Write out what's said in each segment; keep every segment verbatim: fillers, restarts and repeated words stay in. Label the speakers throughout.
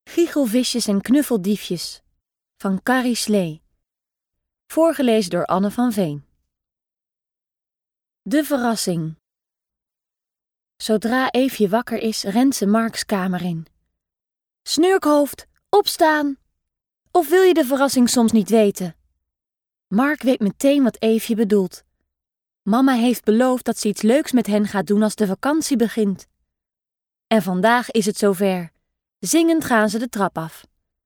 Speaker 1: Giechelvisjes en knuffeldiefjes van Carrie Slee. Voorgelezen door Anne van Veen. De verrassing. Zodra Eefje wakker is, rent ze Marks kamer in. Snurkhoofd, opstaan! Of wil je de verrassing soms niet weten? Mark weet meteen wat Eefje bedoelt. Mama heeft beloofd dat ze iets leuks met hen gaat doen als de vakantie begint. En vandaag is het zover. Zingend gaan ze de trap af.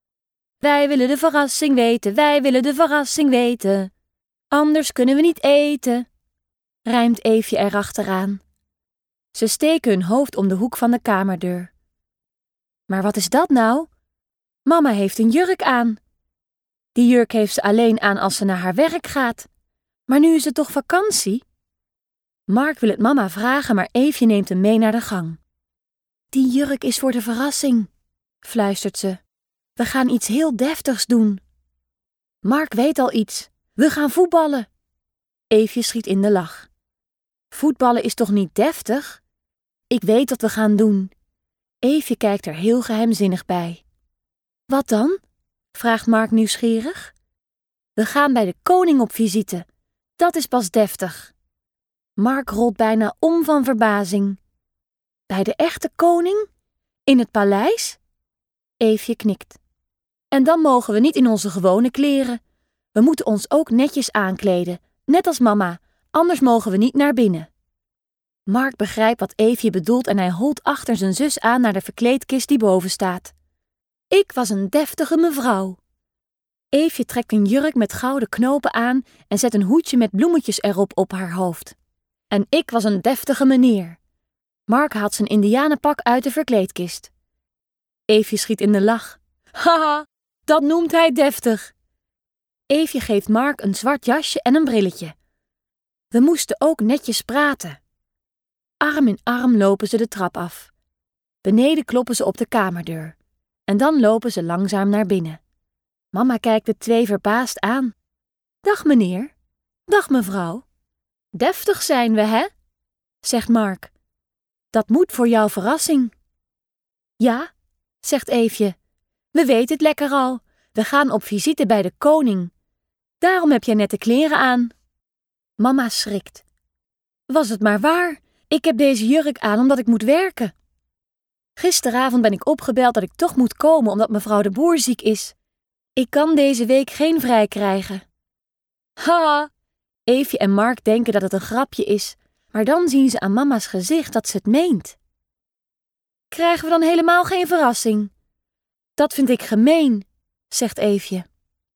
Speaker 1: Wij willen de verrassing weten, wij willen de verrassing weten. Anders kunnen we niet eten, rijmt Eefje erachteraan. Ze steken hun hoofd om de hoek van de kamerdeur. Maar wat is dat nou? Mama heeft een jurk aan. Die jurk heeft ze alleen aan als ze naar haar werk gaat. Maar nu is het toch vakantie? Mark wil het mama vragen, maar Eefje neemt hem mee naar de gang. Die jurk is voor de verrassing, fluistert ze. We gaan iets heel deftigs doen. Mark weet al iets. We gaan voetballen. Eefje schiet in de lach. Voetballen is toch niet deftig? Ik weet wat we gaan doen. Eefje kijkt er heel geheimzinnig bij. Wat dan? Vraagt Mark nieuwsgierig. We gaan bij de koning op visite. Dat is pas deftig. Mark rolt bijna om van verbazing. Bij de echte koning? In het paleis? Eefje knikt. En dan mogen we niet in onze gewone kleren. We moeten ons ook netjes aankleden, net als mama, anders mogen we niet naar binnen. Mark begrijpt wat Eefje bedoelt en hij holt achter zijn zus aan naar de verkleedkist die boven staat. Ik was een deftige mevrouw. Eefje trekt een jurk met gouden knopen aan en zet een hoedje met bloemetjes erop op haar hoofd. En ik was een deftige meneer. Mark haalt zijn indianenpak uit de verkleedkist. Eefje schiet in de lach. Haha, dat noemt hij deftig. Eefje geeft Mark een zwart jasje en een brilletje. We moesten ook netjes praten. Arm in arm lopen ze de trap af. Beneden kloppen ze op de kamerdeur. En dan lopen ze langzaam naar binnen. Mama kijkt de twee verbaasd aan. Dag meneer, dag mevrouw. Deftig zijn we, hè? Zegt Mark. Dat moet voor jouw verrassing. Ja, zegt Eefje. We weten het lekker al. We gaan op visite bij de koning. Daarom heb jij nette kleren aan. Mama schrikt. Was het maar waar? Ik heb deze jurk aan omdat ik moet werken. Gisteravond ben ik opgebeld dat ik toch moet komen omdat mevrouw de Boer ziek is. Ik kan deze week geen vrij krijgen. Haha! Eefje en Mark denken dat het een grapje is, maar dan zien ze aan mama's gezicht dat ze het meent. Krijgen we dan helemaal geen verrassing? Dat vind ik gemeen, zegt Eefje.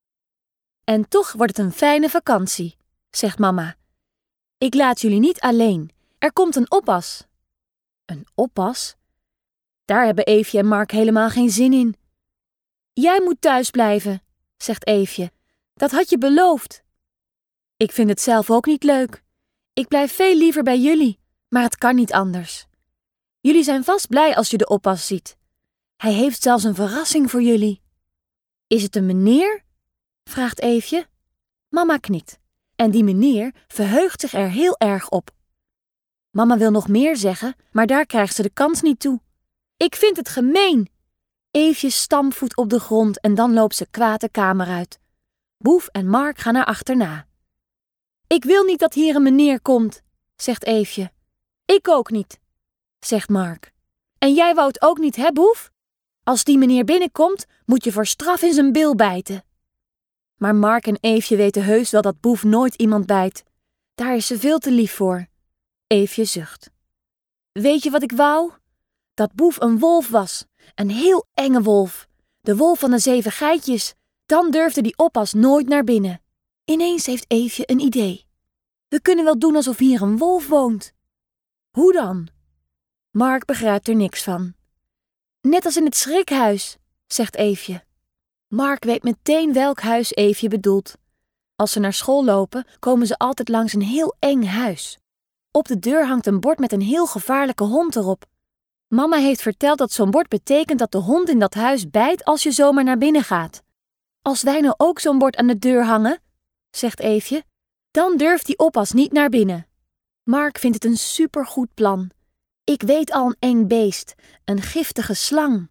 Speaker 1: En toch wordt het een fijne vakantie, zegt mama. Ik laat jullie niet alleen. Er komt een oppas. Een oppas? Daar hebben Eefje en Mark helemaal geen zin in. Jij moet thuis blijven, zegt Eefje. Dat had je beloofd. Ik vind het zelf ook niet leuk. Ik blijf veel liever bij jullie, maar het kan niet anders. Jullie zijn vast blij als je de oppas ziet. Hij heeft zelfs een verrassing voor jullie. Is het een meneer? Vraagt Eefje. Mama knikt. En die meneer verheugt zich er heel erg op. Mama wil nog meer zeggen, maar daar krijgt ze de kans niet toe. Ik vind het gemeen. Eefje stampvoet op de grond en dan loopt ze kwaad de kamer uit. Boef en Mark gaan haar achterna. Ik wil niet dat hier een meneer komt, zegt Eefje. Ik ook niet, zegt Mark. En jij wou het ook niet, hè, Boef? Als die meneer binnenkomt, moet je voor straf in zijn bil bijten. Maar Mark en Eefje weten heus wel dat Boef nooit iemand bijt. Daar is ze veel te lief voor. Eefje zucht. Weet je wat ik wou? Dat Boef een wolf was. Een heel enge wolf. De wolf van de zeven geitjes. Dan durfde die oppas nooit naar binnen. Ineens heeft Eefje een idee. We kunnen wel doen alsof hier een wolf woont. Hoe dan? Mark begrijpt er niks van. Net als in het schrikhuis, zegt Eefje. Mark weet meteen welk huis Eefje bedoelt. Als ze naar school lopen, komen ze altijd langs een heel eng huis. Op de deur hangt een bord met een heel gevaarlijke hond erop. Mama heeft verteld dat zo'n bord betekent dat de hond in dat huis bijt als je zomaar naar binnen gaat. Als wij nou ook zo'n bord aan de deur hangen, zegt Eefje, dan durft die oppas niet naar binnen. Mark vindt het een supergoed plan. Ik weet al een eng beest, een giftige slang.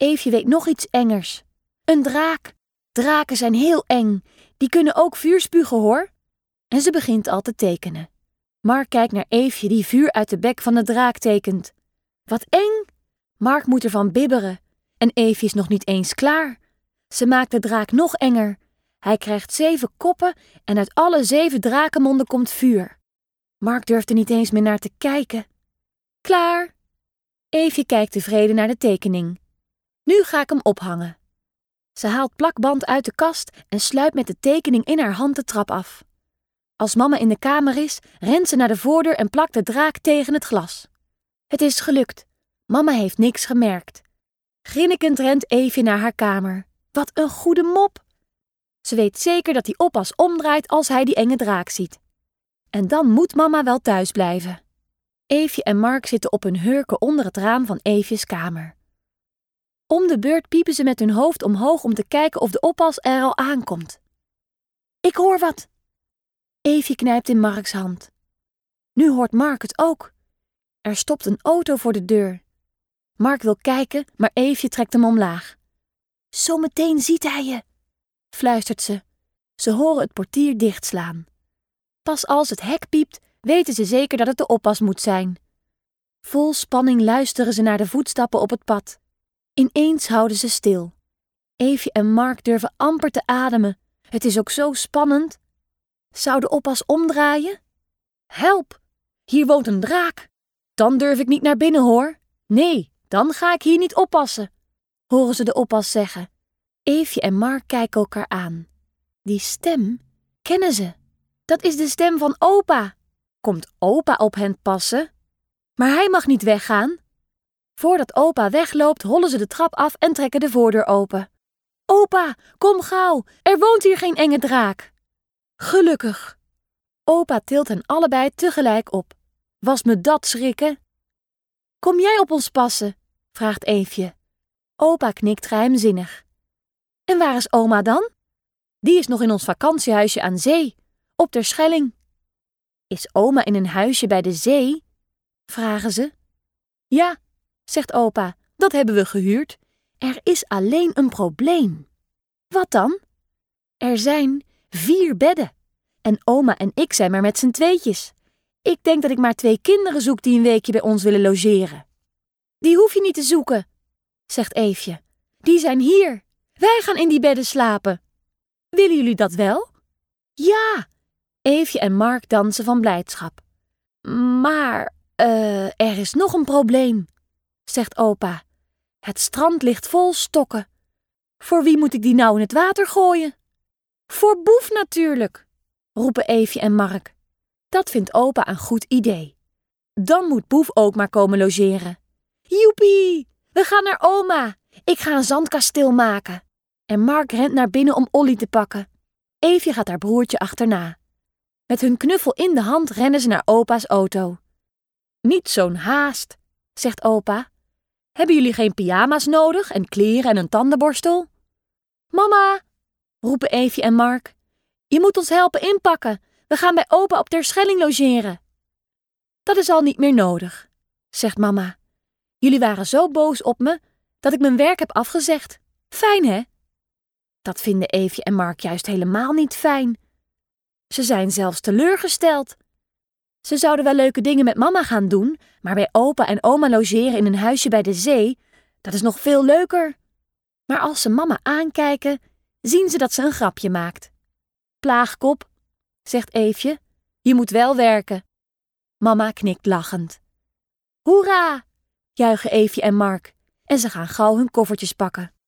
Speaker 1: Eefje weet nog iets engers. Een draak. Draken zijn heel eng. Die kunnen ook vuur spugen, hoor. En ze begint al te tekenen. Mark kijkt naar Eefje die vuur uit de bek van de draak tekent. Wat eng! Mark moet ervan bibberen. En Eefje is nog niet eens klaar. Ze maakt de draak nog enger. Hij krijgt zeven koppen en uit alle zeven drakenmonden komt vuur. Mark durft er niet eens meer naar te kijken. Klaar! Eefje kijkt tevreden naar de tekening. Nu ga ik hem ophangen. Ze haalt plakband uit de kast en sluipt met de tekening in haar hand de trap af. Als mama in de kamer is, rent ze naar de voordeur en plakt de draak tegen het glas. Het is gelukt. Mama heeft niks gemerkt. Grinnikend rent Eefje naar haar kamer. Wat een goede mop! Ze weet zeker dat die oppas omdraait als hij die enge draak ziet. En dan moet mama wel thuis blijven. Eefje en Mark zitten op hun hurken onder het raam van Eefjes kamer. Om de beurt piepen ze met hun hoofd omhoog om te kijken of de oppas er al aankomt. Ik hoor wat. Eefje knijpt in Marks hand. Nu hoort Mark het ook. Er stopt een auto voor de deur. Mark wil kijken, maar Eefje trekt hem omlaag. Zometeen ziet hij je, fluistert ze. Ze horen het portier dichtslaan. Pas als het hek piept, weten ze zeker dat het de oppas moet zijn. Vol spanning luisteren ze naar de voetstappen op het pad. Ineens houden ze stil. Eefje en Mark durven amper te ademen. Het is ook zo spannend. Zou de oppas omdraaien? Help! Hier woont een draak. Dan durf ik niet naar binnen, hoor. Nee, dan ga ik hier niet oppassen, horen ze de oppas zeggen. Eefje en Mark kijken elkaar aan. Die stem kennen ze. Dat is de stem van opa. Komt opa op hen passen? Maar hij mag niet weggaan. Voordat opa wegloopt, hollen ze de trap af en trekken de voordeur open. Opa, kom gauw, er woont hier geen enge draak. Gelukkig. Opa tilt hen allebei tegelijk op. Was me dat schrikken? Kom jij op ons passen? Vraagt Eefje. Opa knikt geheimzinnig. En waar is oma dan? Die is nog in ons vakantiehuisje aan zee, op ter Schelling. Is oma in een huisje bij de zee? Vragen ze. Ja, zegt opa, dat hebben we gehuurd. Er is alleen een probleem. Wat dan? Er zijn vier bedden. En oma en ik zijn maar met z'n tweetjes. Ik denk dat ik maar twee kinderen zoek die een weekje bij ons willen logeren. Die hoef je niet te zoeken, zegt Eefje. Die zijn hier. Wij gaan in die bedden slapen. Willen jullie dat wel? Ja! Eefje en Mark dansen van blijdschap. Maar uh, er is nog een probleem, zegt opa. Het strand ligt vol stokken. Voor wie moet ik die nou in het water gooien? Voor Boef natuurlijk, roepen Eefje en Mark. Dat vindt opa een goed idee. Dan moet Boef ook maar komen logeren. Joepie, we gaan naar oma. Ik ga een zandkasteel maken. En Mark rent naar binnen om Ollie te pakken. Eefje gaat haar broertje achterna. Met hun knuffel in de hand rennen ze naar opa's auto. Niet zo'n haast, zegt opa. Hebben jullie geen pyjama's nodig en kleren en een tandenborstel? Mama, roepen Eefje en Mark. Je moet ons helpen inpakken. We gaan bij opa op ter Schelling logeren. Dat is al niet meer nodig, zegt mama. Jullie waren zo boos op me dat ik mijn werk heb afgezegd. Fijn, hè? Dat vinden Eefje en Mark juist helemaal niet fijn. Ze zijn zelfs teleurgesteld. Ze zouden wel leuke dingen met mama gaan doen, maar bij opa en oma logeren in een huisje bij de zee, dat is nog veel leuker. Maar als ze mama aankijken, zien ze dat ze een grapje maakt. Plaagkop, zegt Eefje, je moet wel werken. Mama knikt lachend. Hoera, juichen Eefje en Mark en ze gaan gauw hun koffertjes pakken.